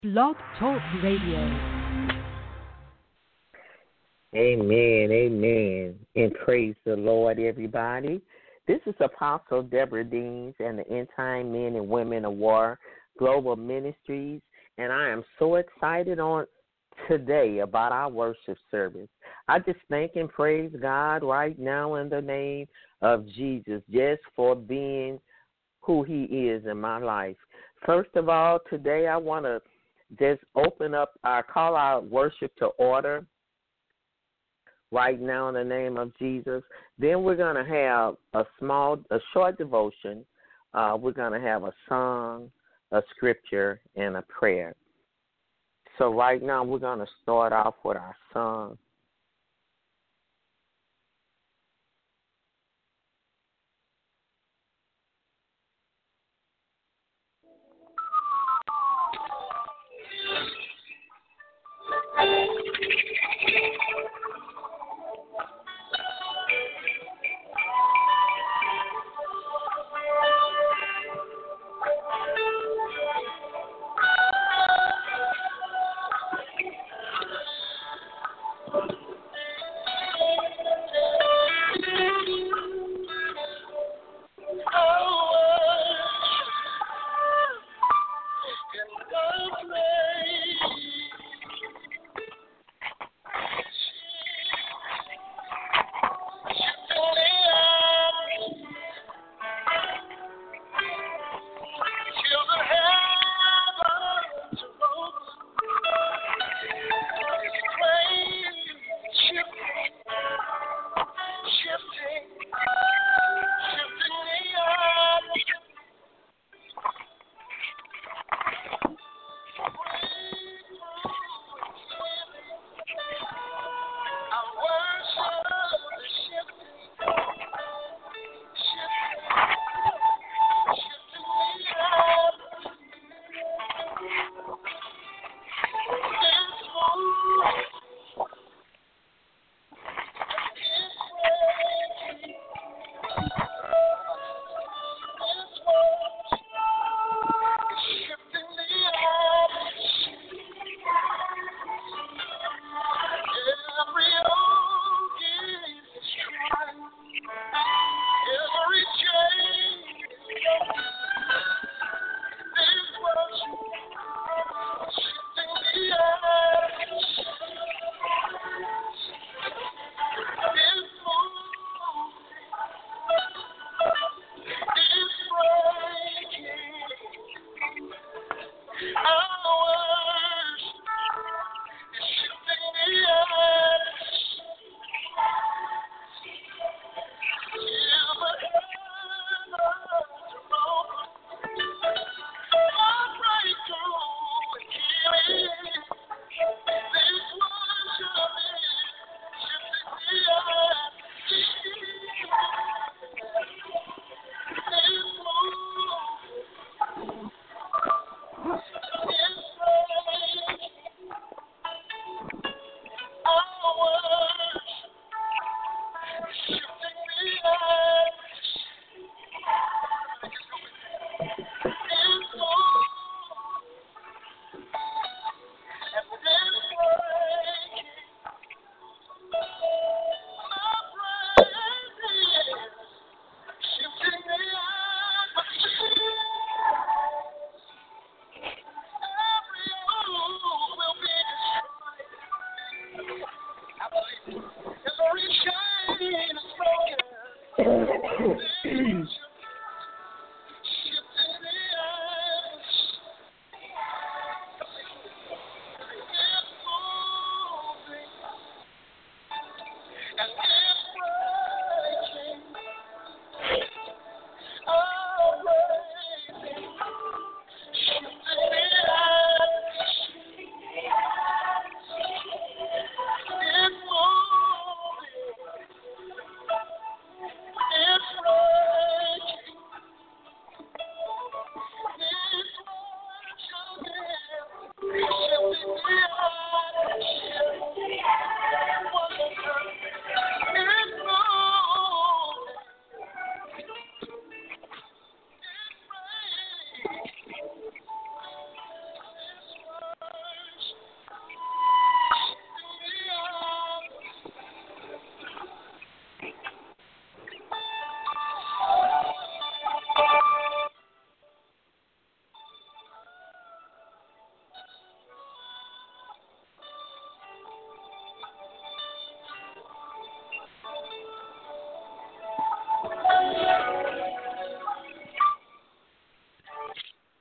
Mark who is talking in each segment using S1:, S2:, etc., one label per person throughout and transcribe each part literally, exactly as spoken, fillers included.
S1: Blog Talk Radio.
S2: Amen, amen, and praise the Lord, everybody. This is Apostle Deborah Deans and the End Time Men and Women of War Global Ministries, and I am so excited on today about our worship service. I just thank and praise God right now in the name of Jesus just for being who he is in my life. First of all, today I want to just open up our call out worship to order right now in the name of Jesus. Then we're going to have a small, a short devotion. Uh, we're going to have a song, a scripture, and a prayer. So right now we're going to start off with our song.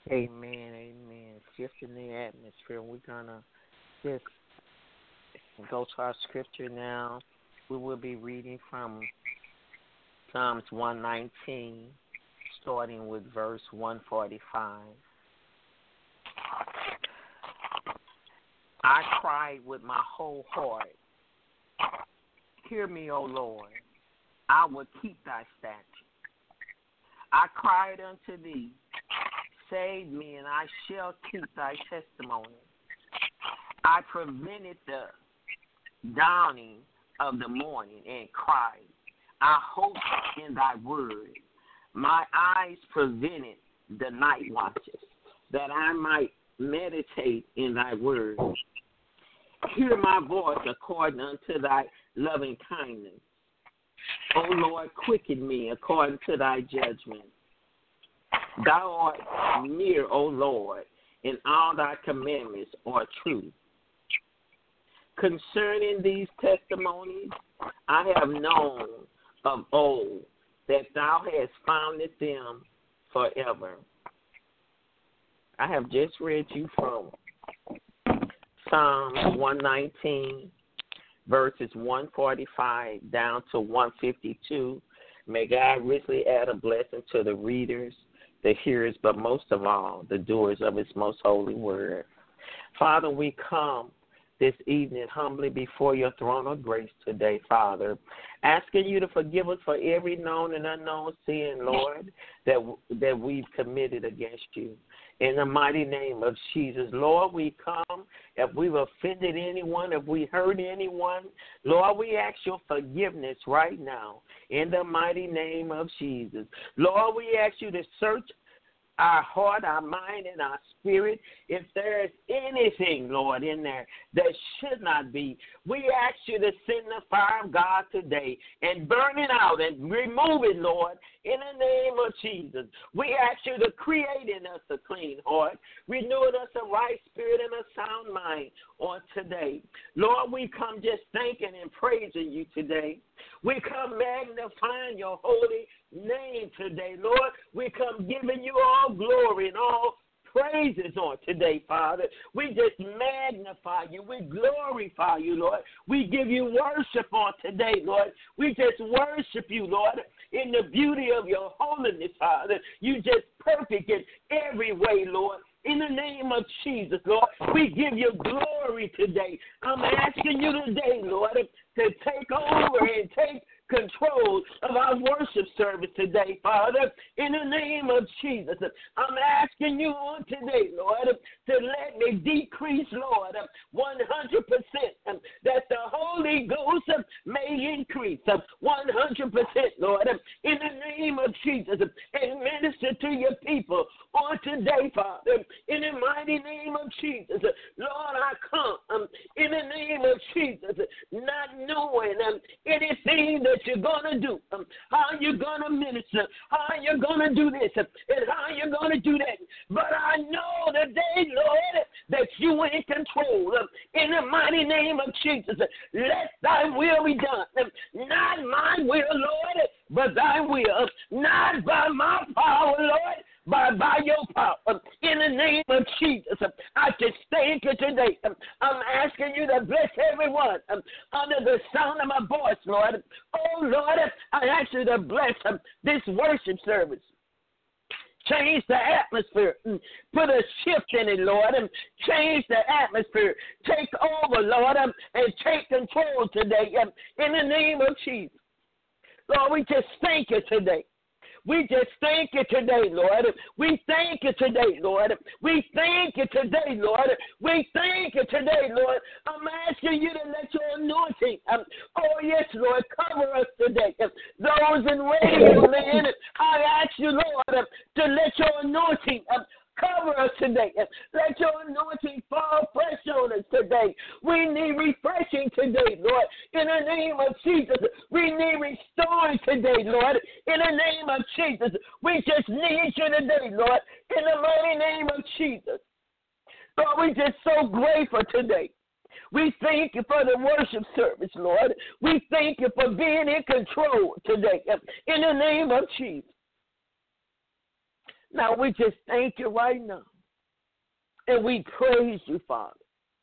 S2: Amen, amen. Shifting the atmosphere. We're going to just go to our scripture now. We will be reading from Psalms one nineteen, starting with verse one forty-five. I cried with my whole heart. Hear me, O Lord. I will keep thy statutes. I cried unto thee. Save me, and I shall keep thy testimony. I prevented the dawning of the morning and cried. I hope in thy word. My eyes prevented the night watches, that I might meditate in thy word. Hear my voice according unto thy loving kindness. O Lord, quicken me according to thy judgment. Thou art near, O Lord, and all thy commandments are true. Concerning these testimonies, I have known of old that thou hast founded them forever. I have just read you from Psalms one nineteen, verses one forty-five down to one fifty-two. May God richly add a blessing to the readers, the hearers, but most of all, the doers of his most holy word. Father, we come this evening humbly before your throne of grace today, Father, asking you to forgive us for every known and unknown sin, Lord, that that we've committed against you. In the mighty name of Jesus, Lord, we come. If we've offended anyone, if we hurt anyone, Lord, we ask your forgiveness right now. In the mighty name of Jesus. Lord, we ask you to search our heart, our mind, and our spirit. If there is anything, Lord, in there that should not be, we ask you to send the fire of God today and burn it out and remove it, Lord, in the name of Jesus. We ask you to create in us a clean heart, renew in us a right spirit and a sound mind on today. Lord, we come just thanking and praising you today. We come magnifying your holy name today, Lord. We come giving you all glory and all praises on today, Father. We just magnify you. We glorify you, Lord. We give you worship on today, Lord. We just worship you, Lord, in the beauty of your holiness, Father. You just perfect in every way, Lord. In the name of Jesus, Lord, we give you glory today. I'm asking you today, Lord, to take over and take control of our worship service today, Father. In the name of Jesus, I'm asking you on today, Lord, to let me decrease, Lord, one hundred percent, that the Holy Ghost may increase one hundred percent, Lord, in the name of Jesus, and minister to your people on today, Father, in the mighty name of Jesus. Lord, I come um, in the name of Jesus, not knowing um, anything that you're going to do, um, how you're going to minister, how you're going to do this, um, and how you're going to do that. But I know today, Lord, that you are in control. Um, in the mighty name of Jesus, let thy will be done. Um, not my will, Lord, but thy will. Not by my power, Lord, By, by your power, um, in the name of Jesus, um, I just thank you today. Um, I'm asking you to bless everyone um, under the sound of my voice, Lord. Oh, Lord, I ask you to bless um, this worship service. Change the atmosphere. Um, put a shift in it, Lord. Um, change the atmosphere. Take over, Lord, um, and take control today. Um, in the name of Jesus. Lord, we just thank you today. We just thank you today, Lord. We thank you today, Lord. We thank you today, Lord. We thank you today, Lord. I'm asking you to let your anointing, um, oh, yes, Lord, cover us today. Those in radio land, I ask you, Lord, to let your anointing um, cover us today. Let your anointing fall fresh on us today. We need refreshing today, Lord. In the name of Jesus, we need restoring today, Lord. In the name of Jesus, we just need you today, Lord. In the mighty name of Jesus. Lord, we're just so grateful today. We thank you for the worship service, Lord. We thank you for being in control today. In the name of Jesus. Now, we just thank you right now. And we praise you, Father.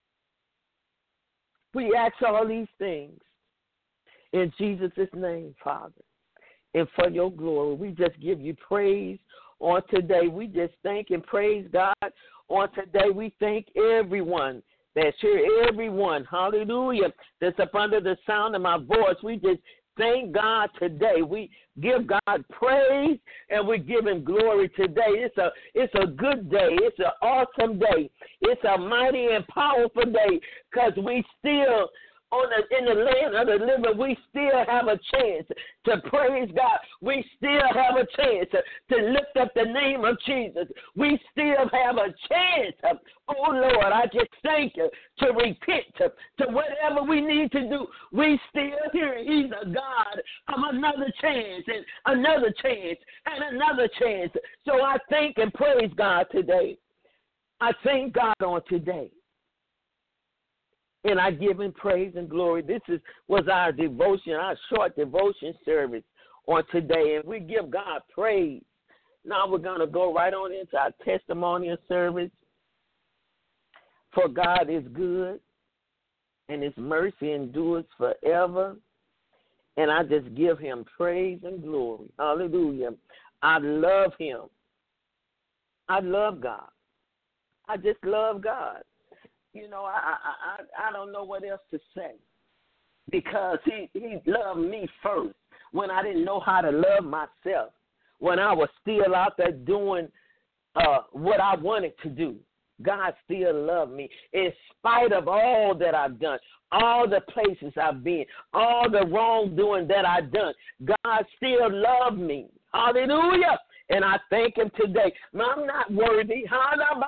S2: We ask all these things in Jesus' name, Father. And for your glory, we just give you praise on today. We just thank and praise God on today. We thank everyone that's here, everyone, hallelujah, that's up under the sound of my voice. We just thank God today. We give God praise and we give him glory today. It's a it's a good day. It's an awesome day. It's a mighty and powerful day because we still on the, in the land of the living, we still have a chance to praise God. We still have a chance to, to lift up the name of Jesus. We still have a chance. Oh, Lord, I just thank you to repent, to, to whatever we need to do. We still here. He's a God of another chance and another chance and another chance. So I thank and praise God today. I thank God on today. And I give him praise and glory. This is was our devotion, our short devotion service on today. And we give God praise. Now we're going to go right on into our testimonial service. For God is good, and his mercy endures forever. And I just give him praise and glory. Hallelujah. I love him. I love God. I just love God. You know, I, I I I don't know what else to say because he, he loved me first when I didn't know how to love myself, when I was still out there doing uh, what I wanted to do. God still loved me in spite of all that I've done, all the places I've been, all the wrongdoing that I've done. God still loved me. Hallelujah. And I thank him today. I'm not worthy. I'm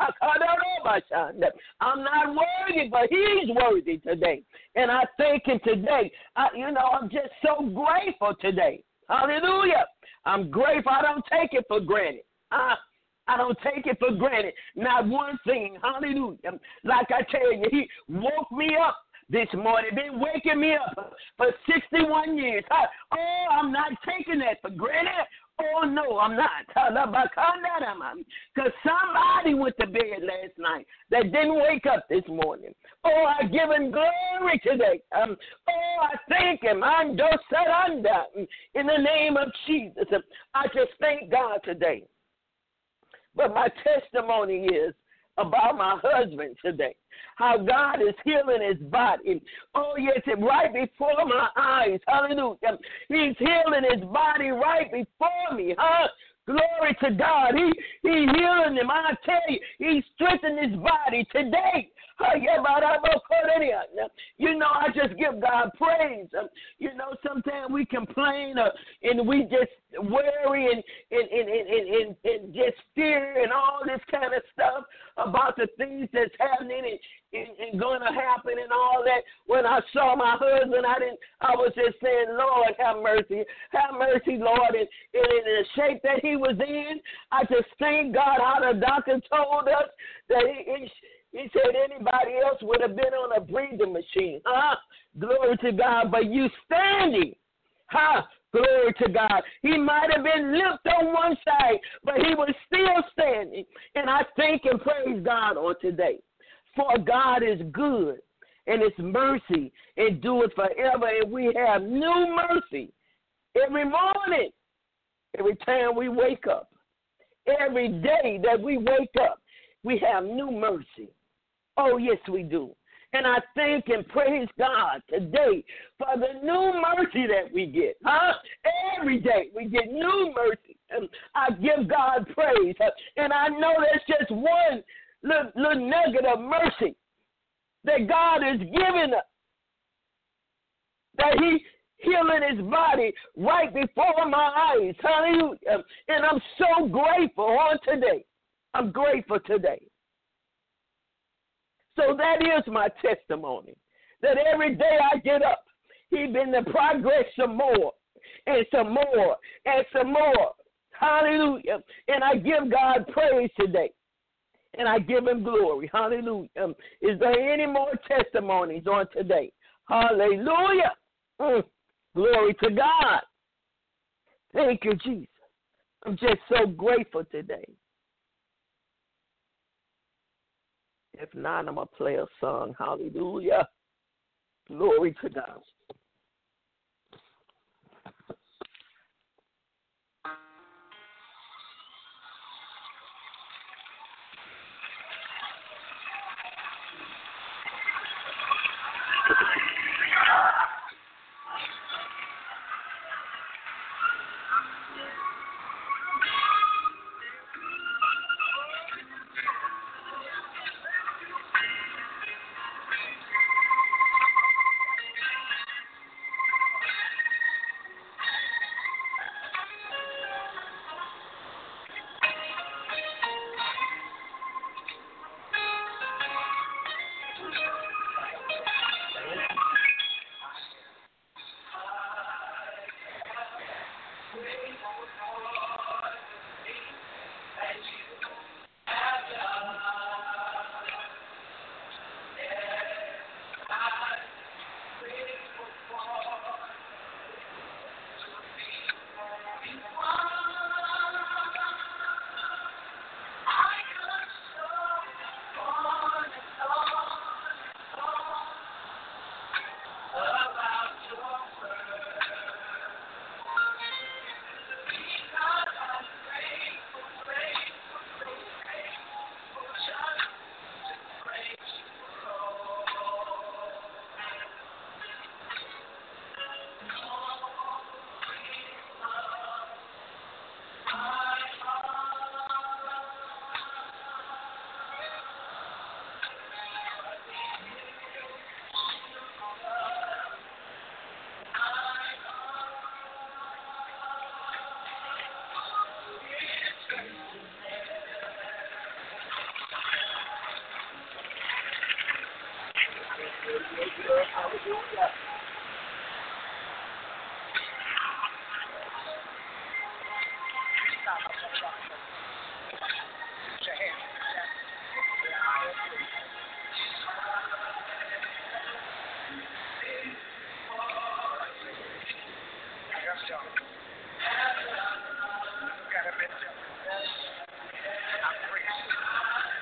S2: not worthy, but he's worthy today. And I thank him today. I, you know, I'm just so grateful today. Hallelujah. I'm grateful. I don't take it for granted. I, I don't take it for granted. Not one thing. Hallelujah. Like I tell you, he woke me up this morning, been waking me up for sixty-one years. I, oh, I'm not taking that for granted. Oh, no, I'm not. Because somebody went to bed last night that didn't wake up this morning. Oh, I give him glory today. Um, oh, I thank him. I'm just set under in the name of Jesus. I just thank God today. But my testimony is about my husband today, how God is healing his body. Oh, yes, right before my eyes. Hallelujah. He's healing his body right before me. Huh? Glory to God. He he healing him. I tell you, he's strengthening his body today. You know, I just give God praise. You know, sometimes we complain uh, and we just worry and, and, and, and, and, and just fear and all this kind of stuff about the things that's happening and, and, and going to happen and all that. When I saw my husband, I didn't. I was just saying, Lord, have mercy. Have mercy, Lord. And, and in the shape that he was in, I just thank God how the doctor told us that he, he He said anybody else would have been on a breathing machine. Huh? Glory to God. But you standing. Huh? Glory to God. He might have been limped on one side, but he was still standing. And I thank and praise God on today. For God is good, and his mercy endures forever. And we have new mercy every morning, every time we wake up. Every day that we wake up, we have new mercy. Oh, yes, we do. And I thank and praise God today for the new mercy that we get. Huh? Every day we get new mercy. And I give God praise. And I know there's just one little, little nugget of mercy that God has given us. That he healing his body right before my eyes. Hallelujah. And I'm so grateful on today. I'm grateful today. So that is my testimony, that every day I get up, he been to progress some more and some more and some more. Hallelujah. And I give God praise today, and I give him glory. Hallelujah. Is there any more testimonies on today? Hallelujah. Mm. Glory to God. Thank you, Jesus. I'm just so grateful today. If not, I'm going to play a song. Hallelujah. Glory to God.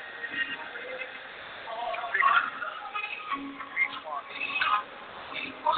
S3: Thank you.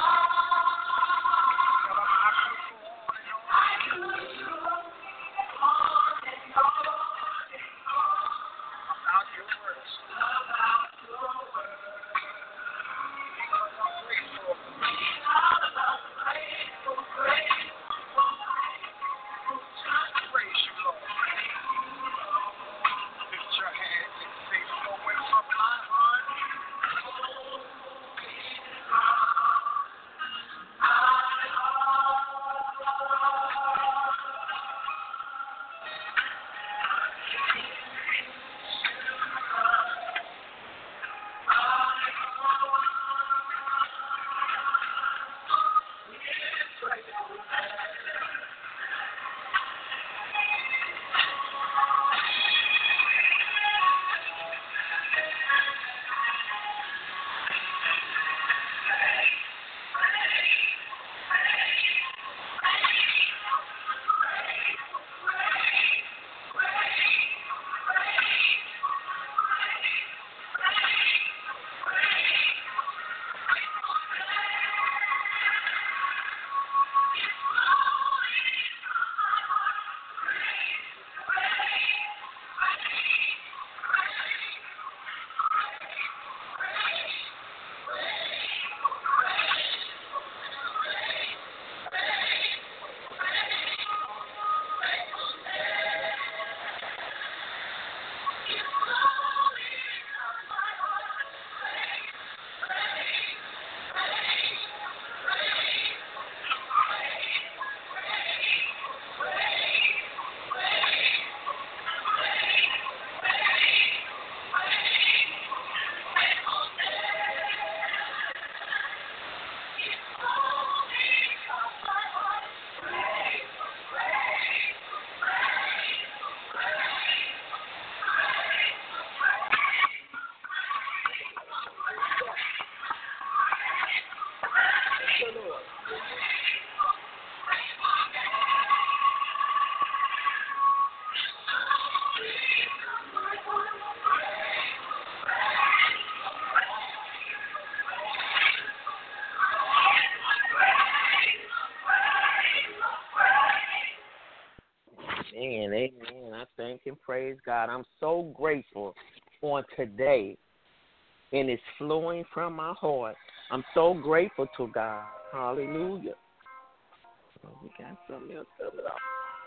S2: praise God. I'm so grateful on today, and it's flowing from my heart. I'm so grateful to God. Hallelujah. Oh, we got something else coming up.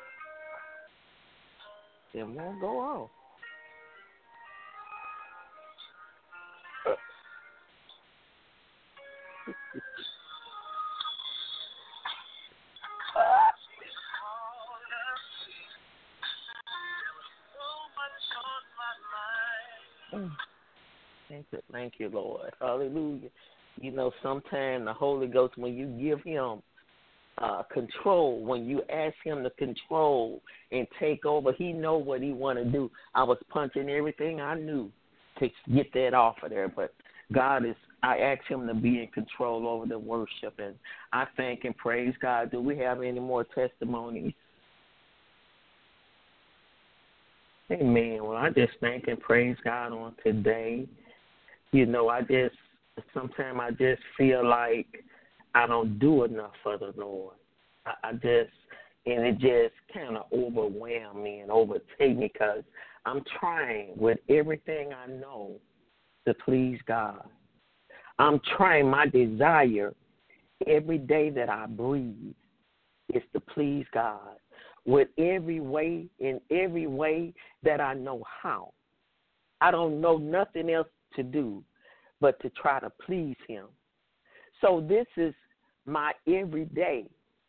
S2: It won't go off. Thank you, thank you, Lord. Hallelujah. You know, sometimes the Holy Ghost, when you give him uh, control, when you ask him to control and take over, he know what he want to do. I was punching everything I knew to get that off of there, but God is, I asked him to be in control over the worship, and I thank and praise God. Do we have any more testimonies? Amen. Well, I just thank and praise God on today. You know, I just, sometimes I just feel like I don't do enough for the Lord. I, I just, and it just kind of overwhelm me and overtake me because I'm trying with everything I know to please God. I'm trying, my desire every day that I breathe is to please God with every way, in every way that I know how. I don't know nothing else to do but to try to please him. So this is my everyday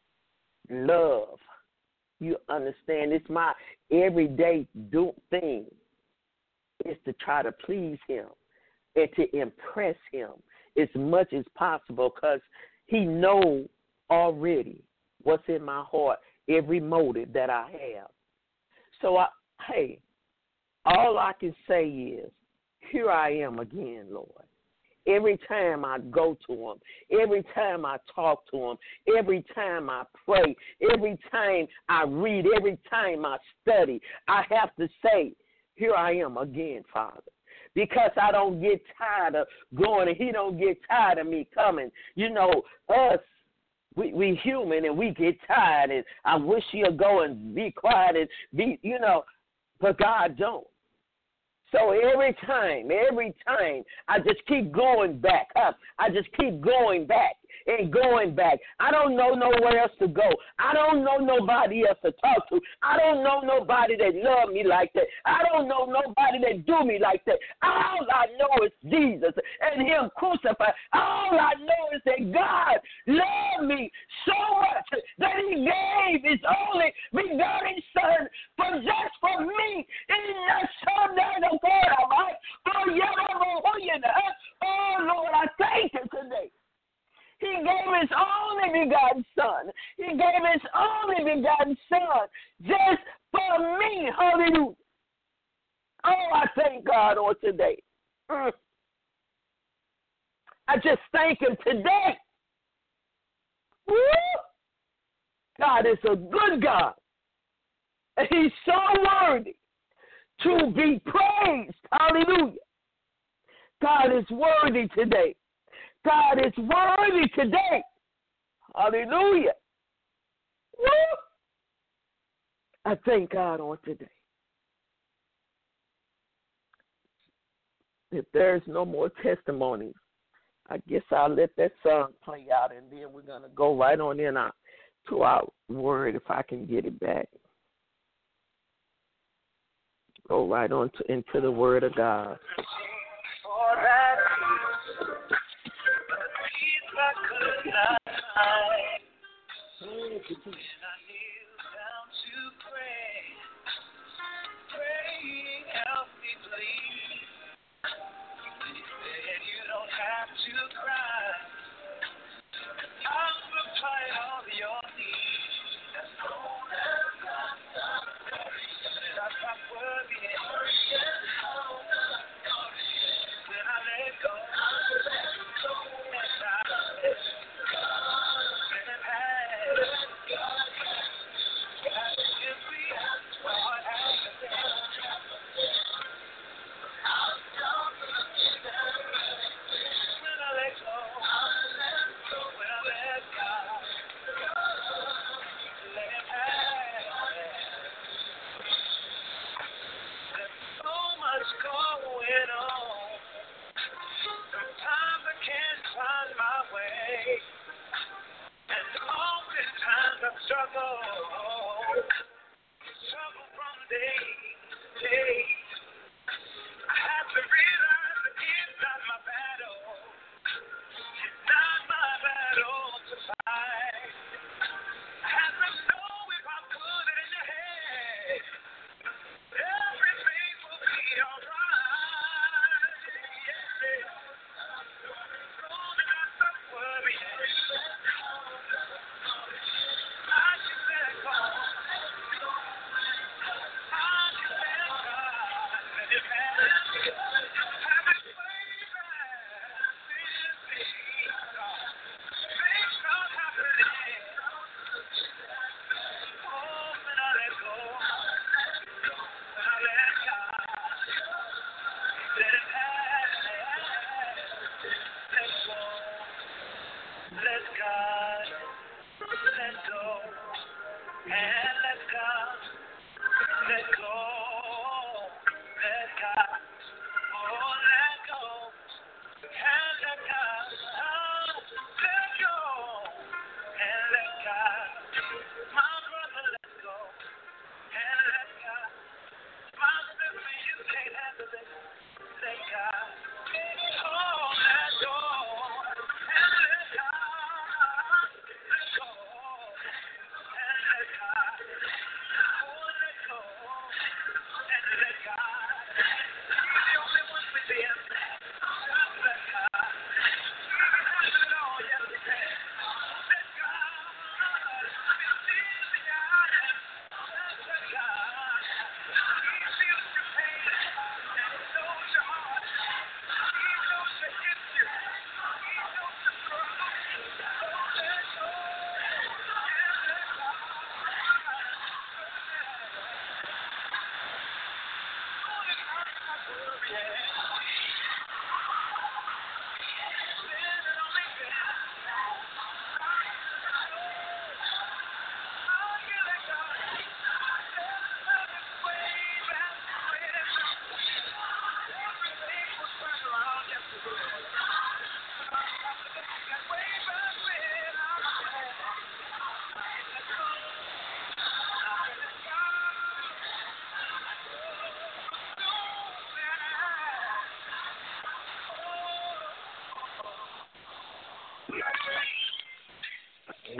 S2: love. You understand? It's my everyday do thing is to try to please him and to impress him as much as possible because he knows already what's in my heart, every motive that I have. So, I, hey, all I can say is, here I am again, Lord. Every time I go to him, every time I talk to him, every time I pray, every time I read, every time I study, I have to say, here I am again, Father. Because I don't get tired of going and he don't get tired of me coming. You know, us, we we human and we get tired and I wish he'll go and be quiet and be, you know, but God don't. So every time, every time, I just keep going back up. I just keep going back and going back. I don't know nowhere else to go. I don't know nobody else to talk to. I don't know nobody that love me like that. I don't know nobody that do me like that. All I know is Jesus and him crucified. All I know is that God loved me so much that he gave his only begotten son for just for me. In that son that the God, all right? Oh, yeah, oh, Lord, I thank you today. He gave his only begotten son. He gave his only begotten son just for me. Hallelujah. Oh, I thank God on today. Mm. I just thank him today. Woo! God is a good God. And he's so worthy to be praised. Hallelujah. God is worthy today. God is worthy today. Hallelujah. Woo! I thank God on today. If there's no more testimonies, I guess I'll let that song play out, and then we're going to go right on in our, to our word if I can get it back. Go right on to, into the word of God.
S3: I could not hide when I kneel down to pray, praying, help me please. He said you don't have to cry, I'll supply all your needs. As long as I'm not worthy, when I let go.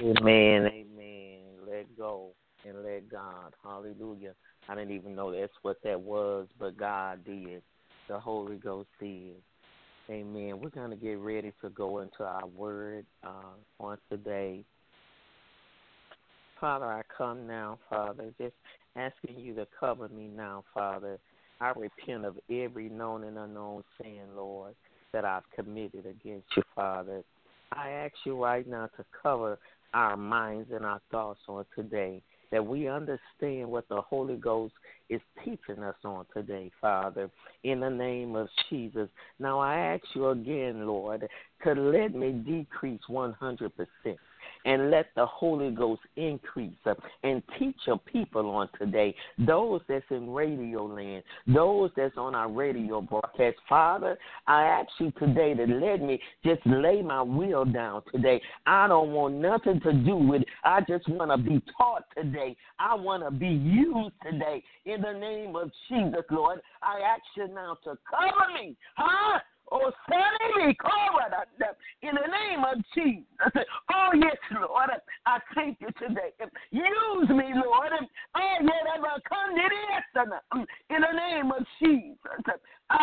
S2: Amen, amen. Let go and let God. Hallelujah. I didn't even know that's what that was, but God did. The Holy Ghost did. Amen. We're going to get ready to go into our word uh, on today. Father, I come now, Father, just asking you to cover me now, Father. I repent of every known and unknown sin, Lord, that I've committed against you, Father. I ask you right now to cover our minds and our thoughts on today, that we understand what the Holy Ghost is teaching us on today, Father, in the name of Jesus. Now I ask you again, Lord, to let me decrease one hundred percent. And let the Holy Ghost increase uh, and teach your people on today, those that's in radio land, those that's on our radio broadcast. Father, I ask you today to let me just lay my will down today. I don't want nothing to do with it. I just want to be taught today. I want to be used today. In the name of Jesus, Lord, I ask you now to cover me. Huh? Oh, send me, in the name of Jesus. Oh, yes, Lord. I thank you today. Use me, Lord. Oh, yeah, in the name of Jesus.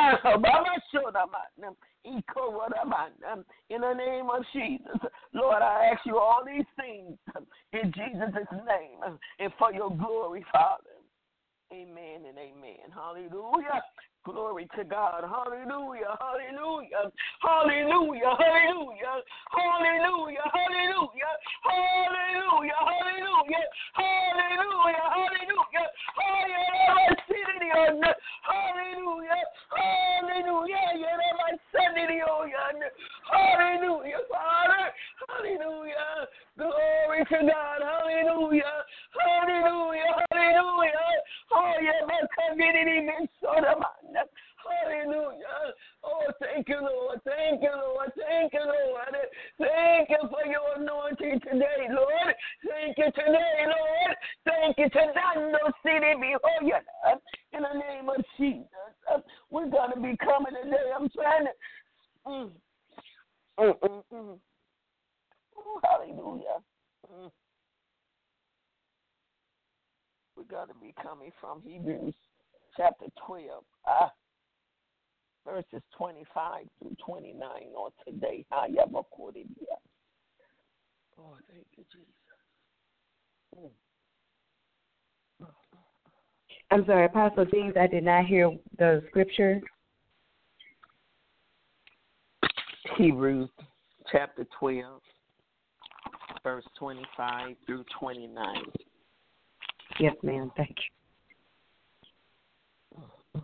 S2: In the name of Jesus. Lord, I ask you all these things in Jesus' name and for your glory, Father. Amen and amen. Hallelujah. Glory to God. Hallelujah. Hallelujah. Hallelujah. Hallelujah. Hallelujah. Hallelujah. Hallelujah. Hallelujah. Hallelujah. Hallelujah. Hallelujah. Hallelujah. Hallelujah. Hallelujah, Father. Hallelujah. Glory to God. Hallelujah. Hallelujah. Hallelujah. Oh, yeah, my community been so hallelujah. Oh, thank you, Lord. Thank you, Lord. Thank you, Lord. Thank you for your anointing today, Lord. Thank you today, Lord. Thank you today, no city before you. In the name of Jesus. We're going to be coming today. I'm trying to. Mm. Mm, mm, mm. Oh, hallelujah. Mm. We're going to be coming from Hebrews chapter twelve, ah, verses twenty-five through twenty-nine on today. Oh, thank you, Jesus. Mm.
S1: I'm sorry, Apostle James, I did not hear the scripture.
S2: Hebrews chapter twelve, verse twenty-five through twenty-nine.
S1: Yes, ma'am. Thank you.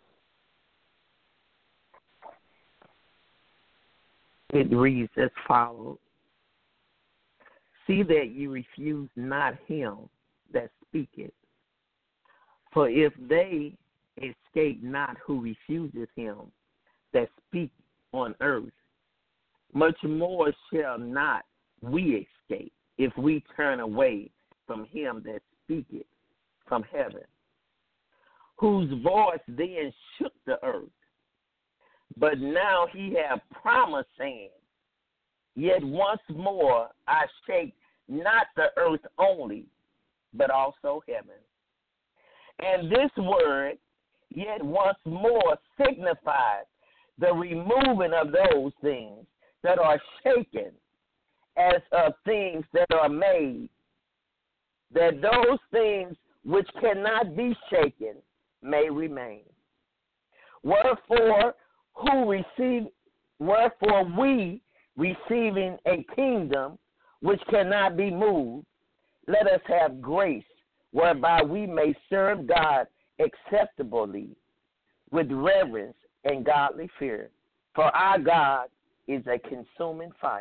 S2: It reads as follows. See that you refuse not him that speaketh. For if they escape not who refuses him that speak on earth, much more shall not we escape if we turn away from him that speaketh from heaven, whose voice then shook the earth. But now he hath promised, saying, Yet once more I shake not the earth only, but also heaven. And this word, yet once more, signifies the removing of those things that are shaken, as of things that are made, that those things which cannot be shaken may remain. Wherefore, who receive, wherefore we, receiving a kingdom which cannot be moved, let us have grace whereby we may serve God acceptably with reverence and godly fear. For our God is a consuming fire.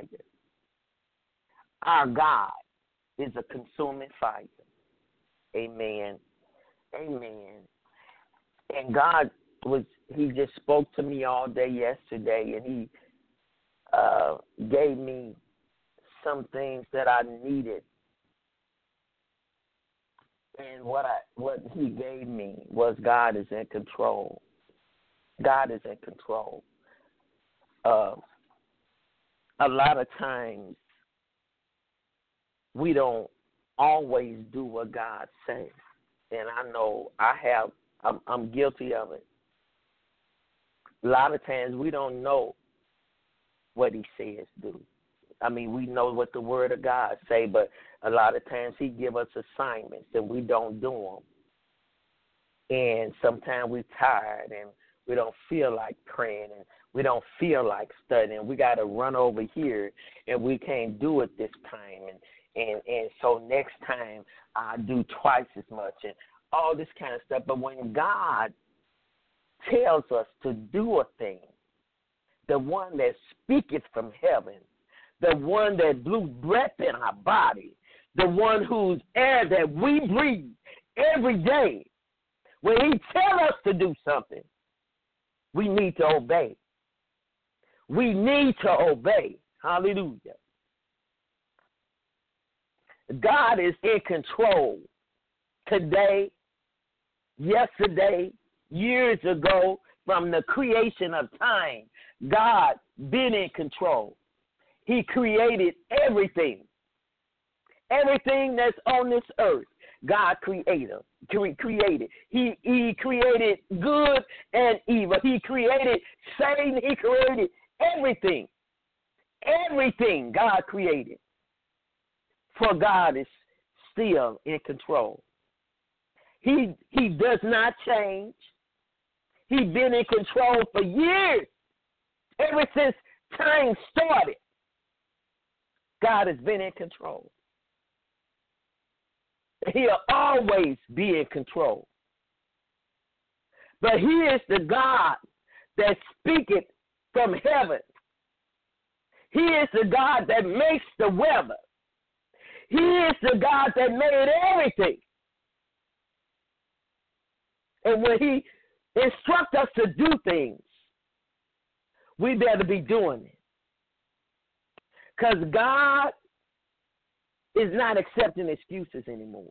S2: Our God is a consuming fire. Amen. Amen. And God was, he just spoke to me all day yesterday, and he uh, gave me some things that I needed. And what I what he gave me was God is in control. God is in control. Uh, a lot of times we don't always do what God says. And I know I have, I'm, I'm guilty of it. A lot of times we don't know what he says do. I mean, we know what the word of God say, but a lot of times he give us assignments and we don't do them. And sometimes we're tired and we don't feel like praying and we don't feel like studying. We got to run over here and we can't do it this time. And, and, and so next time I do twice as much and all this kind of stuff. But when God tells us to do a thing, the one that speaketh from heaven, the one that blew breath in our body, the one whose air that we breathe every day, when he tells us to do something, we need to obey. We need to obey. Hallelujah. God is in control today, yesterday, years ago, from the creation of time. God been in control. He created everything. Everything that's on this earth, God created. created. He, he created good and evil. He created Satan. He created everything. Everything God created. For God is still in control. He, he does not change. He's been in control for years. Ever since time started, God has been in control. He'll always be in control. But he is the God that speaketh from heaven. He is the God that makes the weather. He is the God that made everything. And when he instructs us to do things, we better be doing it. Because God is not accepting excuses anymore.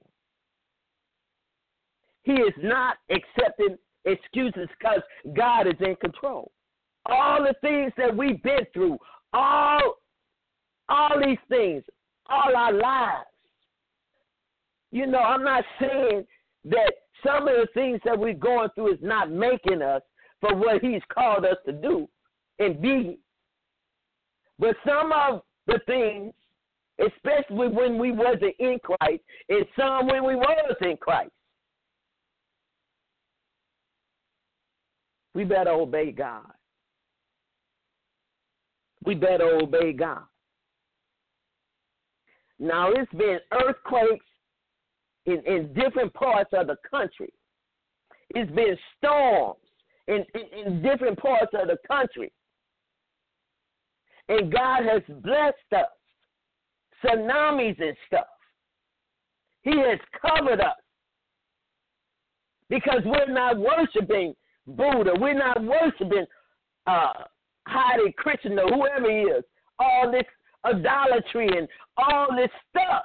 S2: He is not accepting excuses because God is in control. All the things that we've been through, all, all these things, all our lives. You know, I'm not saying that some of the things that we're going through is not making us for what he's called us to do and be. But some of the things, especially when we wasn't in Christ, and some when we was in Christ, we better obey God. We better obey God. Now, it's been earthquakes in, in different parts of the country. It's been storms in, in, in different parts of the country. And God has blessed us. Tsunamis and stuff. He has covered us. Because we're not worshiping Buddha. We're not worshiping uh, Hare Krishna, whoever he is. All this idolatry and all this stuff.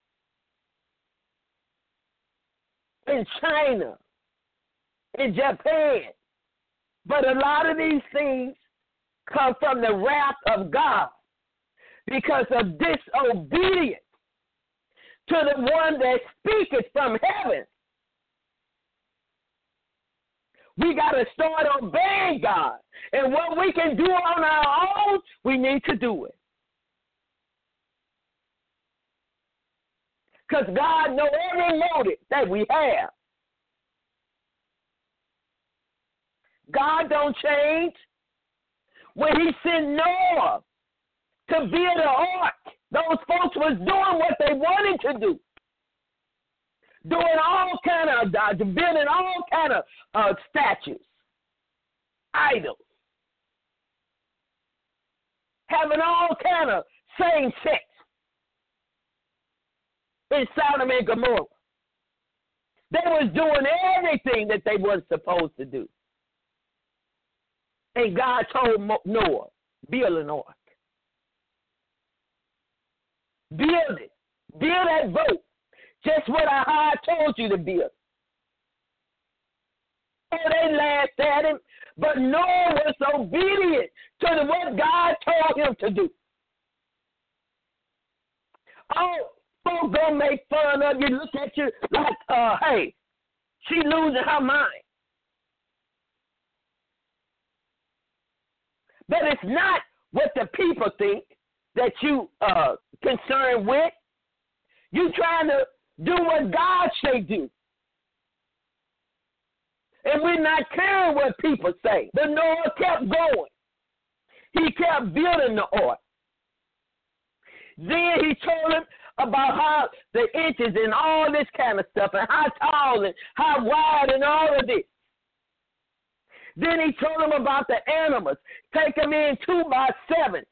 S2: In China, in Japan. But a lot of these things come from the wrath of God because of disobedience to the one that speaketh from heaven. We got to start obeying God. And what we can do on our own, we need to do it. Because God knows every motive that we have. God don't change. When he sent Noah to build an ark, those folks was doing what they wanted to do. Doing all kind of, uh, building all kind of uh, statues, idols. Having all kind of same sex in Sodom and Gomorrah. They was doing everything that they wasn't supposed to do. And God told Noah, build an ark. Build it. Build that boat. Just what I told you to build. Oh, they laughed at him, but Noah was obedient to the, what God told him to do. Oh,
S4: Folks gonna make fun of you, look at you like, uh, hey, she losing her mind. But it's not what the people think that you uh concerned with. You trying to do what God say do. And we're not caring what people say. But Noah kept going. He kept building the ark. Then he told him about how the inches and all this kind of stuff and how tall and how wide and all of this. Then he told him about the animals. Take them in two by seven.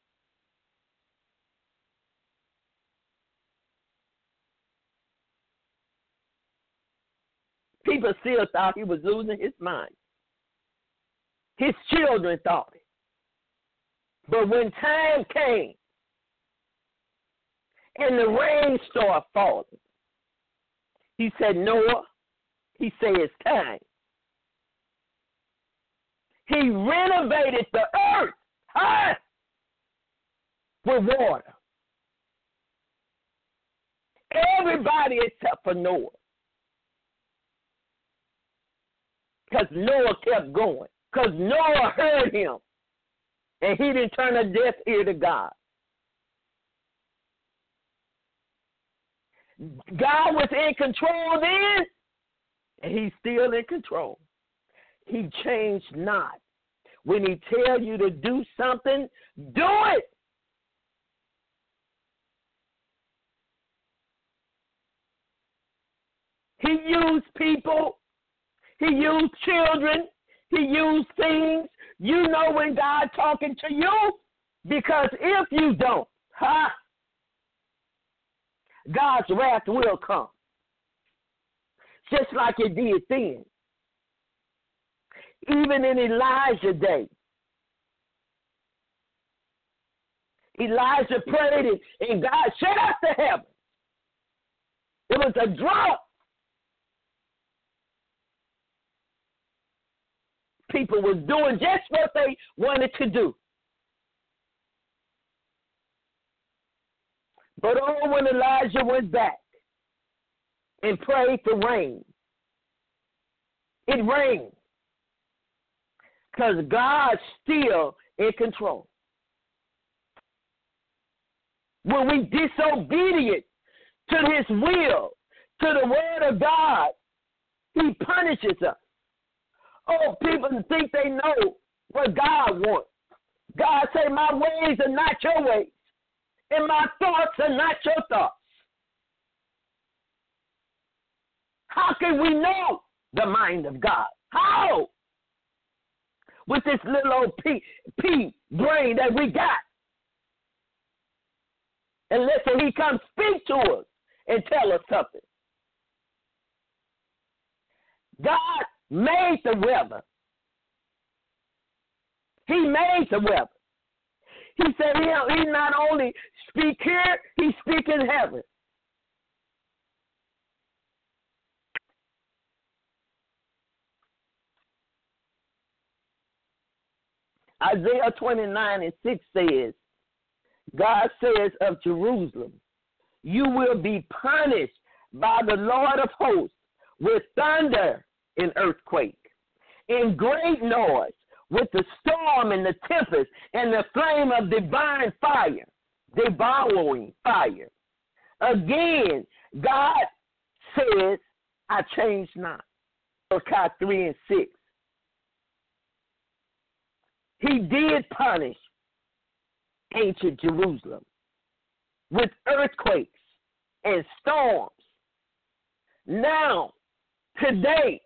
S4: People still thought he was losing his mind. His children thought it. But when time came and the rain started falling, he said, Noah, he said, it's time. He renovated the earth huh, with water. Everybody except for Noah. Because Noah kept going. Because Noah heard him. And he didn't turn a deaf ear to God. God was in control then, and he's still in control. He changed not. When he tells you to do something, do it. He used people. He used children. He used things. You know when God talking to you, because if you don't, huh, God's wrath will come. Just like it did then. Even in Elijah's day, Elijah prayed and, and God shut up the heavens. It was a drought. People was doing just what they wanted to do. But oh, when Elijah went back and prayed for rain, it rained. Because God's still in control. When we disobedient to his will, to the word of God, he punishes us. Oh, people think they know what God wants. God say, my ways are not your ways, and my thoughts are not your thoughts. How can we know the mind of God? How? With this little old pea, pea brain that we got. Unless he comes speak to us and tell us something. God made the weather. He made the weather. He said he, he not only speak here, he speak in heaven. Isaiah twenty-nine and six says, God says of Jerusalem, you will be punished by the Lord of hosts with thunder and earthquake, in great noise, with the storm and the tempest and the flame of divine fire, devouring fire. Again, God says, I change not. Malachi three and six. He did punish ancient Jerusalem with earthquakes and storms. Now, today,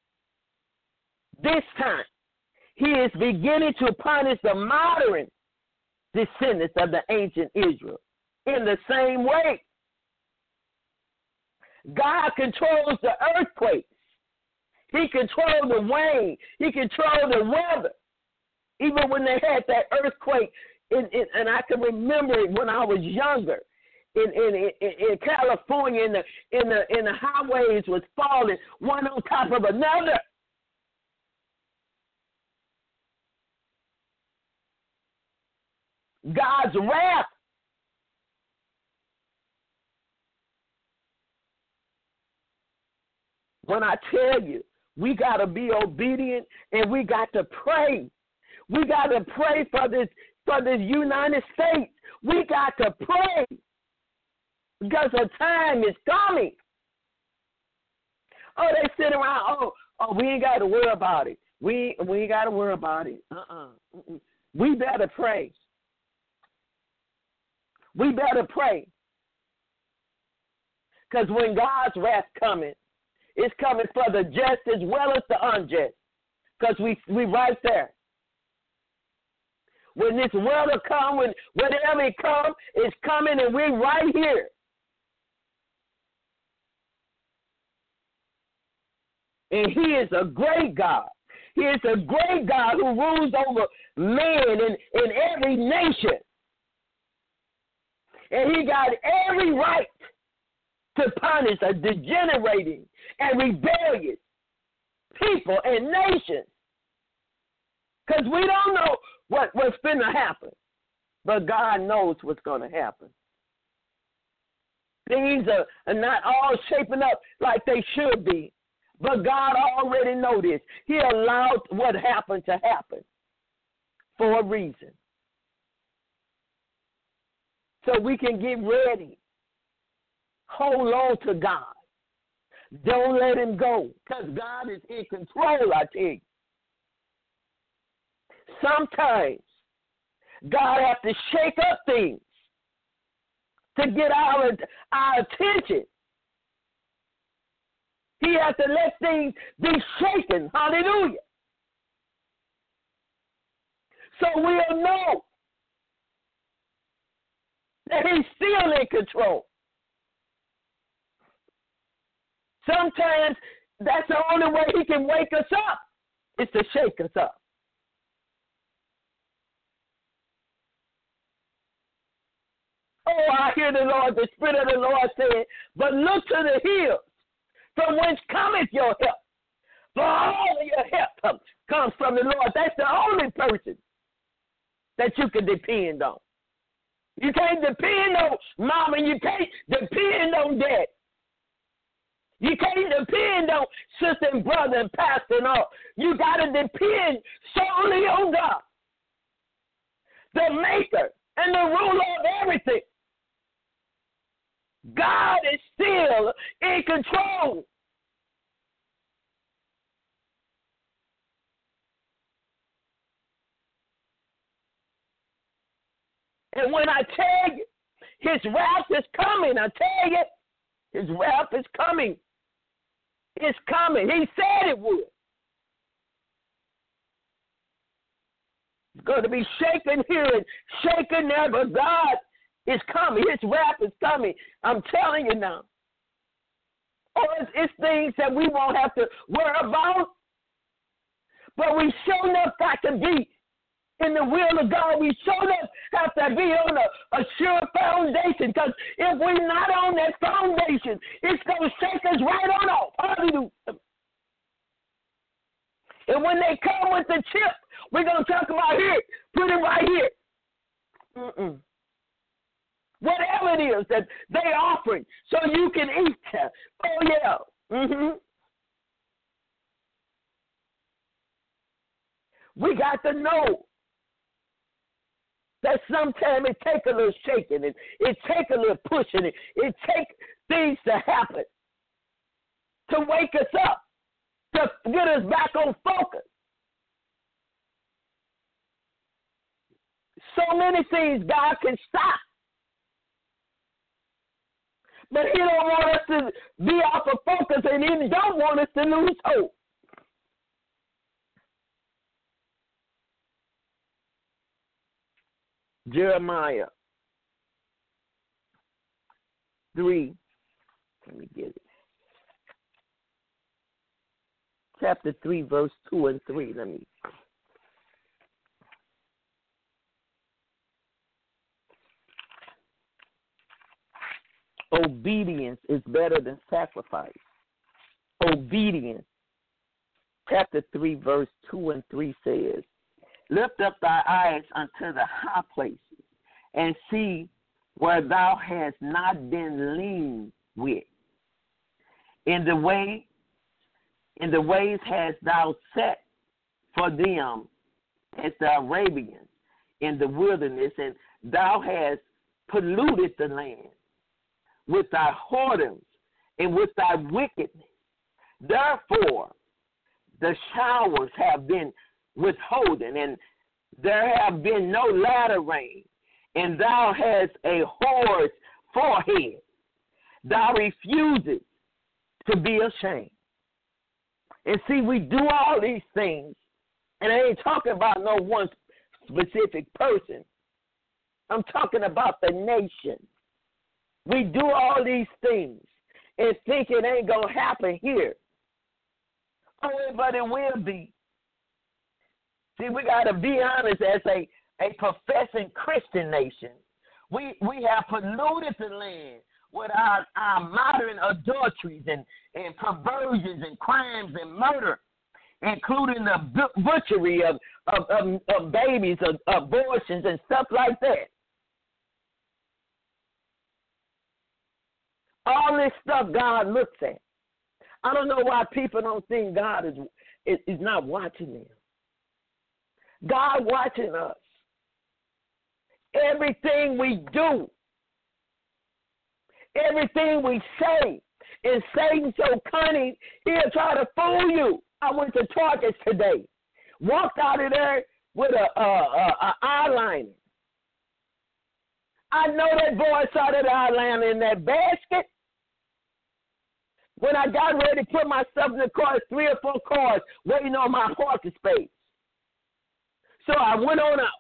S4: this time, he is beginning to punish the modern descendants of the ancient Israel in the same way. God controls the earthquakes. He controls the rain. He controls the weather. Even when they had that earthquake, in, in, and I can remember it when I was younger, in in, in, in California, in the in the in the highways was falling one on top of another. God's wrath When I tell you, we got to be obedient and we got to pray. We got to pray for this for this United States. We got to pray because the time is coming. Oh, they sit around, oh, oh, we ain't got to worry about it. We, we ain't got to worry about it. Uh-uh. We better pray. We better pray. Because when God's wrath coming, it's coming for the just as well as the unjust. Because we we right there. When this world will come, when whatever it comes, it's coming and we're right here. And he is a great God. He is a great God who rules over man in, in every nation. And he got every right to punish a degenerating and rebellious people and nations. Because we don't know what, what's going to happen. But God knows what's going to happen. Things are, are not all shaping up like they should be. But God already knows this. He allowed what happened to happen for a reason. So we can get ready. Hold on to God. Don't let him go, because God is in control, I tell you. Sometimes God has to shake up things to get our, our attention. He has to let things be shaken. Hallelujah. So we'll know that he's still in control. Sometimes that's the only way he can wake us up, is to shake us up. Oh, I hear the Lord, the Spirit of the Lord saying, but look to the hills, from whence cometh your help. For all of your help comes from the Lord. That's the only person that you can depend on. You can't depend on mama. You can't depend on dad. You can't depend on sister and brother and pastor and all. You got to depend solely on God, the maker and the ruler of everything. God is still in control. And when I tell you, his wrath is coming, I tell you, his wrath is coming. It's coming. He said it would. It's going to be shaken here and shaken there, but God is coming. His wrath is coming. I'm telling you now. Oh, it's, it's things that we won't have to worry about, but we sure enough got to be in the will of God. We sure enough have to be on a, a sure foundation, because if we're not on that foundation, it's going to shake us right on off. Hallelujah. And when they come with the chip, we're going to talk about here. Put it right here. Mm-mm. Whatever it is that they're offering so you can eat. Oh, yeah. Mm-hmm. We got to know that sometimes it takes a little shaking, and it takes a little pushing, it, it takes things to happen to wake us up, to get us back on focus. So many things God can stop, but he don't want us to be off of focus, and he don't want us to lose hope. Jeremiah three, let me get it. Chapter three, verse two and three. Let me. Obedience is better than sacrifice. Obedience. Chapter three, verse two and three says, lift up thy eyes unto the high places, and see where thou hast not been lean with. In the way in the ways hast thou set for them as the Arabians in the wilderness, and thou hast polluted the land with thy whoredoms and with thy wickedness. Therefore, the showers have been withholden, and there have been no latter rain, and thou hast a whore's forehead. Thou refusest to be ashamed. And see, we do all these things, and I ain't talking about no one specific person. I'm talking about the nation. We do all these things and think it ain't going to happen here. Oh, but it will be. See, we got to be honest as a, a professing Christian nation. We we have polluted the land with our, our modern adulteries and, and perversions and crimes and murder, including the butchery of, of, of, of babies, of abortions, and stuff like that. All this stuff God looks at. I don't know why people don't think God is, is, is not watching them. God watching us. Everything we do, everything we say, and Satan's so cunning, he'll try to fool you. I went to Target today, walked out of there with a, a, a, a eyeliner. I know that boy saw that eyeliner in that basket. When I got ready to put myself in the car, three or four cars waiting on my parking space. So I went on out.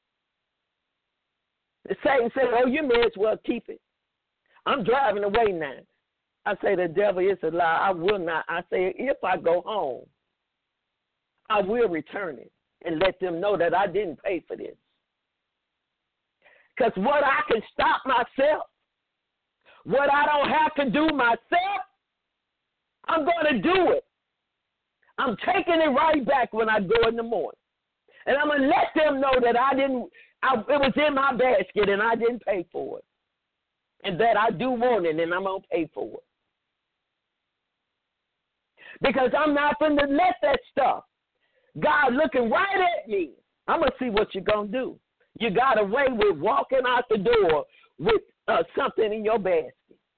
S4: The Satan said, oh, you may as well keep it. I'm driving away now. I say, the devil is a lie. I will not. I say, if I go home, I will return it and let them know that I didn't pay for this. Because what I can stop myself, what I don't have to do myself, I'm going to do it. I'm taking it right back when I go in the morning. And I'm going to let them know that I didn't, I, it was in my basket and I didn't pay for it. And that I do want it and I'm going to pay for it. Because I'm not going to let that stuff, God looking right at me, I'm going to see what you're going to do. You got away with walking out the door with uh, something in your basket.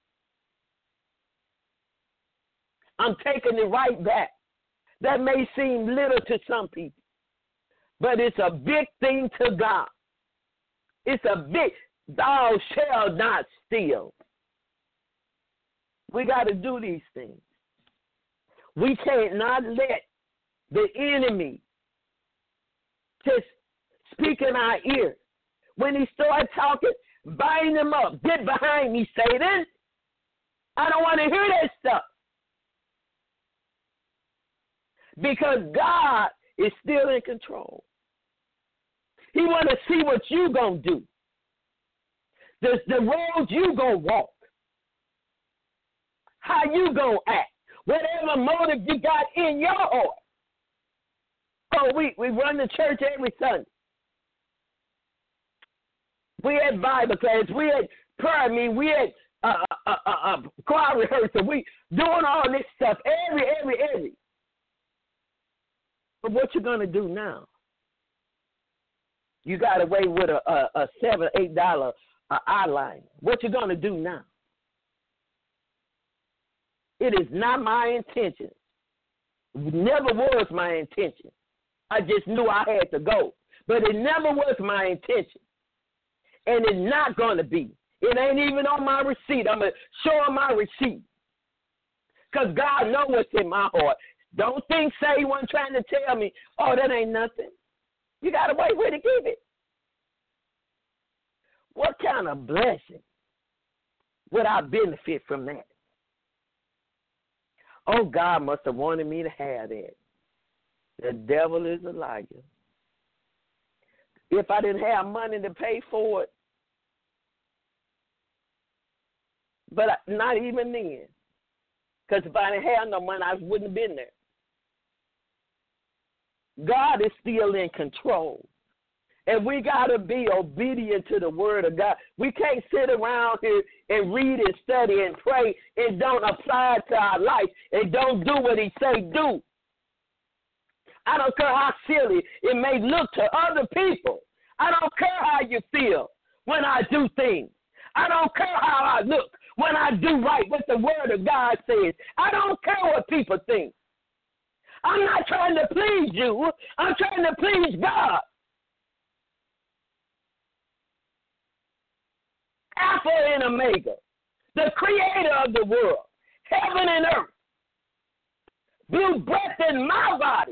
S4: I'm taking it right back. That may seem little to some people, but it's a big thing to God. It's a big, thou shalt not steal. We got to do these things. We can't not let the enemy just speak in our ear. When he starts talking, bind him up. Get behind me, Satan. I don't want to hear that stuff. Because God is still in control. He want to see what you going to do. The, the road you going to walk. How you going to act. Whatever motive you got in your heart. Oh, we, we run to church every Sunday. We had Bible class. We had prayer meeting. We had uh, uh, uh, uh, choir rehearsal. We doing all this stuff every, every, every. But what you gonna do now? You got away with a, a, a seven, eight dollar uh, eyeliner. What you gonna do now? It is not my intention. It never was my intention. I just knew I had to go, but it never was my intention, and it's not gonna be. It ain't even on my receipt. I'm gonna show him my receipt, cause God knows what's in my heart. Don't think say he wasn't trying to tell me, oh, that ain't nothing. You got to wait where to give it. What kind of blessing would I benefit from that? Oh, God must have wanted me to have that. The devil is a liar. If I didn't have money to pay for it, but not even then, because if I didn't have no money, I wouldn't have been there. God is still in control. And we got to be obedient to the word of God. We can't sit around here and read and study and pray and don't apply it to our life and don't do what he say do. I don't care how silly it may look to other people. I don't care how you feel when I do things. I don't care how I look when I do right what the word of God says. I don't care what people think. I'm not trying to please you. I'm trying to please God. Alpha and Omega, the creator of the world, heaven and earth, blew breath in my body.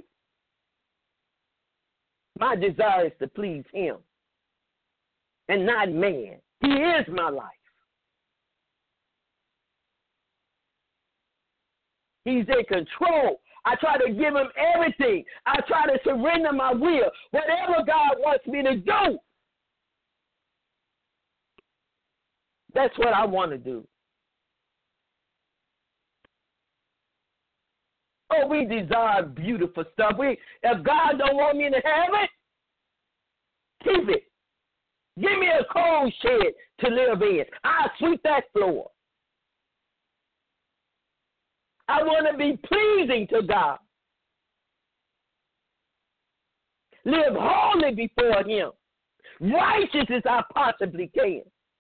S4: My desire is to please him and not man. He is my life. He's in control. I try to give him everything. I try to surrender my will, whatever God wants me to do. That's what I want to do. Oh, we desire beautiful stuff. We, if God don't want me to have it, keep it. Give me a cold shed to live in. I'll sweep that floor. I want to be pleasing to God. Live holy before him. Righteous as I possibly can.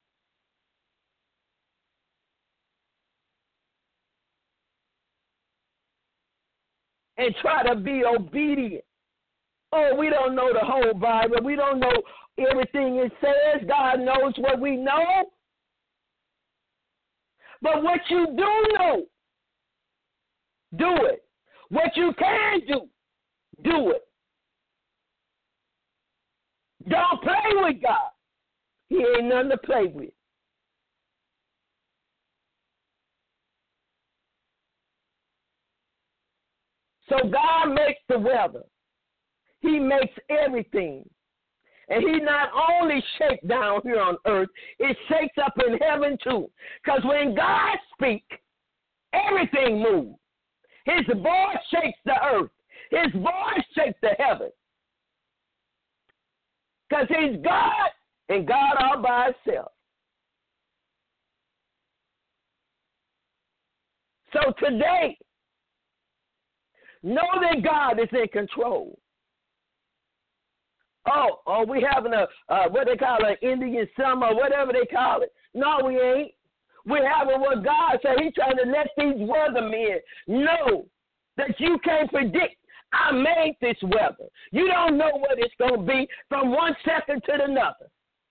S4: And try to be obedient. Oh, we don't know the whole Bible. We don't know everything it says. God knows what we know. But what you do know, do it. What you can do, do it. Don't play with God. He ain't nothing to play with. So God makes the weather. He makes everything. And he not only shakes down here on earth, it shakes up in heaven too. Because when God speaks, everything moves. His voice shakes the earth. His voice shakes the heaven. Because he's God and God all by himself. So today, know that God is in control. Oh, oh, we having a, uh, what they call an Indian summer, whatever they call it. No, we ain't. We're having what God said. He's trying to let these weathermen know that you can't predict. I made this weather. You don't know what it's going to be from one second to the another.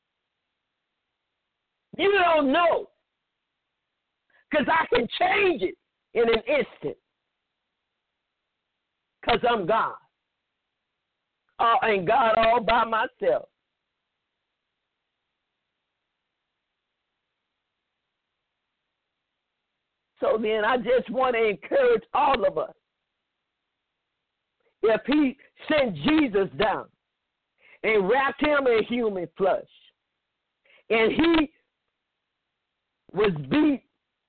S4: You don't know. Because I can change it in an instant. Because I'm God. Oh, and God all by myself. So then I just want to encourage all of us. If he sent Jesus down and wrapped him in human flesh, and he was beat,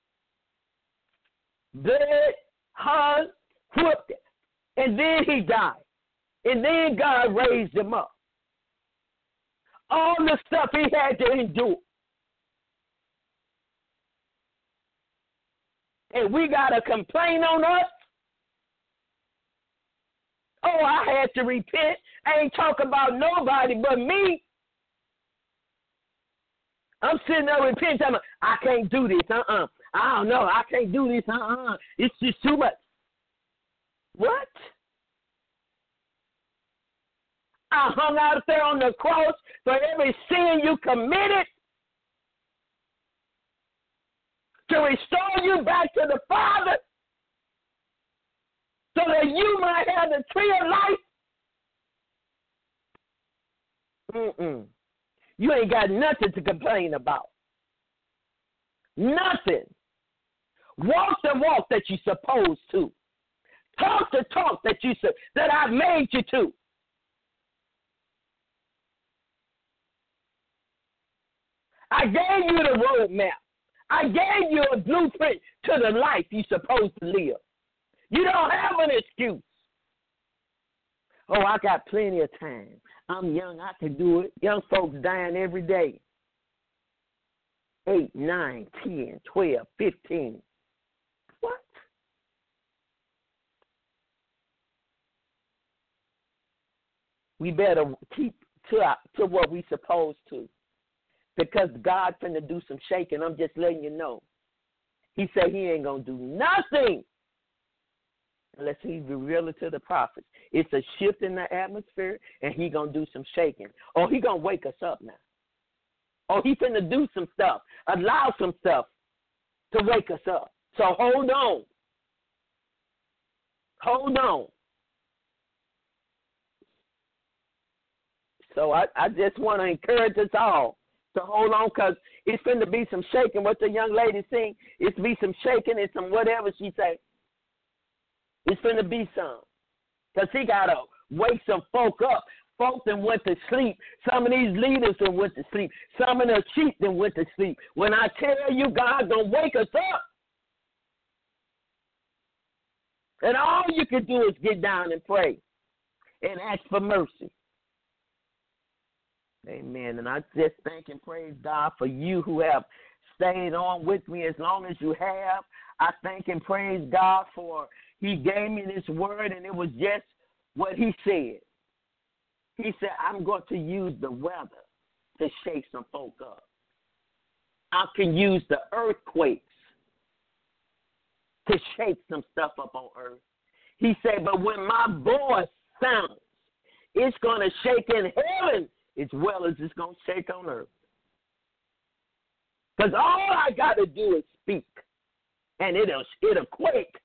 S4: bled, hung, whipped, and then he died. And then God raised him up. All the stuff he had to endure. And we got to complain on us. Oh, I had to repent. I ain't talking about nobody but me. I'm sitting there repenting. Telling me, I can't do this. Uh-uh. I don't know. I can't do this. Uh-uh. It's just too much. What? I hung out there on the cross for every sin you committed to restore you back to the Father so that you might have the tree of life. Mm-mm. You ain't got nothing to complain about. Nothing. Walk the walk that you're supposed to. Talk the talk that you that I made you to. I gave you the roadmap. I gave you a blueprint to the life you're supposed to live. You don't have an excuse. Oh, I got plenty of time. I'm young. I can do it. Young folks dying every day. Eight, nine, ten, twelve, fifteen. What? We better keep to, our, to what we supposed to, because God finna do some shaking. I'm just letting you know. He said he ain't going to do nothing unless he reveal it to the prophets. It's a shift in the atmosphere, and he going to do some shaking. Oh, he going to wake us up now. Oh, he finna do some stuff, allow some stuff to wake us up. So hold on. Hold on. So I, I just want to encourage us all to hold on, because it's finna be some shaking. What the young lady sing, it's be some shaking and some whatever she say. It's finna be some. Because he got to wake some folk up. Folk that went to sleep. Some of these leaders that went to sleep. Some of the sheep that went to sleep. When I tell you, God gonna wake us up. And all you can do is get down and pray and ask for mercy. Amen. And I just thank and praise God for you who have stayed on with me as long as you have. I thank and praise God for he gave me this word, and it was just what he said. He said, I'm going to use the weather to shake some folk up. I can use the earthquakes to shake some stuff up on earth. He said, but when my voice sounds, it's going to shake in heaven as well as it's going to shake on earth. Because all I got to do is speak, and it'll, it'll quake.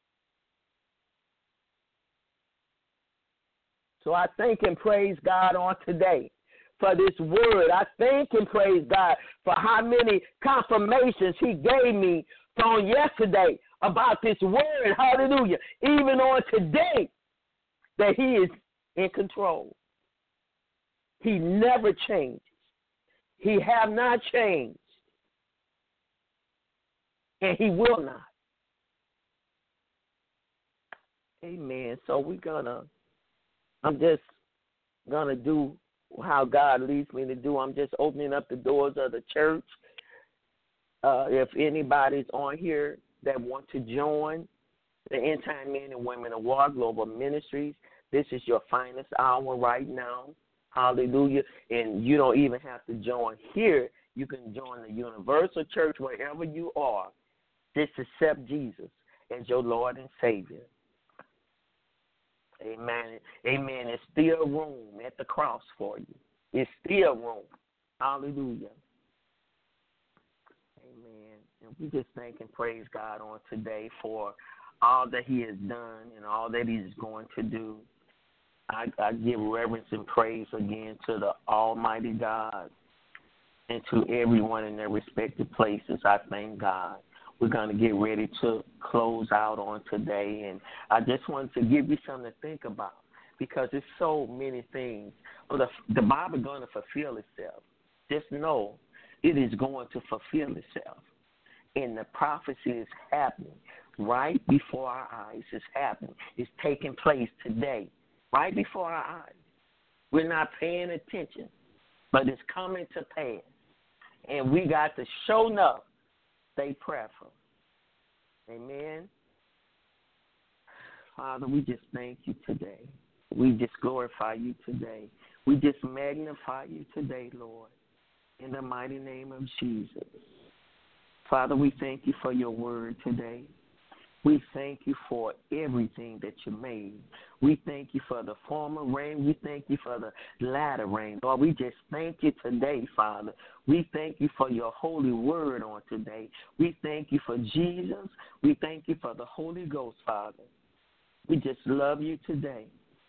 S4: So I thank and praise God on today for this word. I thank and praise God for how many confirmations he gave me from yesterday about this word. Hallelujah. Even on today, that he is in control. He never changes. He have not changed. And he will not. Amen. So we're going to I'm just going to do how God leads me to do. I'm just opening up the doors of the church. Uh, if anybody's on here that want to join the End Time Men and Women of War Global Ministries, this is your finest hour right now. Hallelujah. And you don't even have to join here. You can join the Universal Church wherever you are. Just accept Jesus as your Lord and Savior. Amen. Amen. There's still room at the cross for you. It's still room. Hallelujah. Amen. And we just thank and praise God on today for all that he has done and all that he's going to do. I, I give reverence and praise again to the Almighty God and to everyone in their respective places. I thank God. We're going to get ready to close out on today, and I just wanted to give you something to think about, because there's so many things. Oh, the, the Bible is going to fulfill itself. Just know it is going to fulfill itself, and the prophecy is happening right before our eyes. It's happening. It's taking place today, right before our eyes. We're not paying attention, but it's coming to pass, and we got to show enough. Stay prayerful. Amen. Father, we just thank you today. We just glorify you today. We just magnify you today, Lord, in the mighty name of Jesus. Father, we thank you for your word today. We thank you for everything that you made. We thank you for the former rain. We thank you for the latter rain. Lord, we just thank you today, Father. We thank you for your holy word on today. We thank you for Jesus. We thank you for the Holy Ghost, Father. We just love you today.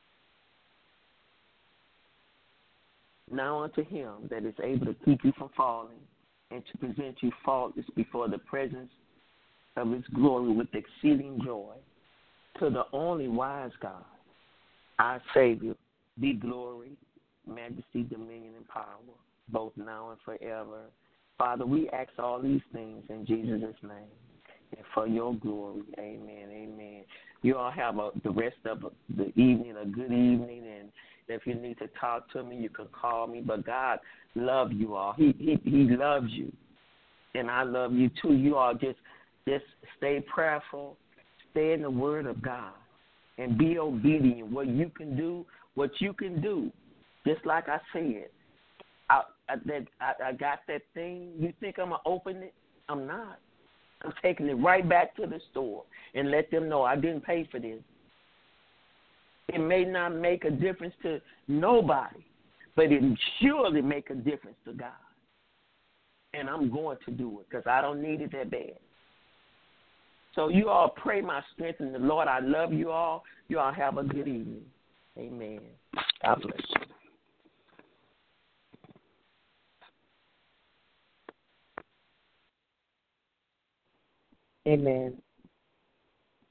S4: Now unto him that is able to keep you from falling and to present you faultless before the presence of his glory with exceeding joy. To the only wise God, our Savior, be glory, majesty, dominion, and power, both now and forever. Father, we ask all these things in Jesus' name. and for your glory. Amen. Amen. You all have a, the rest of the evening, a good evening, and if you need to talk to me, you can call me. But God loves you all. He He, he loves you, and I love you too. You all just just stay prayerful, stay in the Word of God, and be obedient. What you can do, what you can do. Just like I said, I, I, that, I, I got that thing. You think I'm going to open it? I'm not. I'm taking it right back to the store and let them know I didn't pay for this. It may not make a difference to nobody, but it surely make a difference to God. And I'm going to do it because I don't need it that bad. So you all pray my strength in the Lord. I love you all. You all have a good evening. Amen. God bless you.
S2: Amen.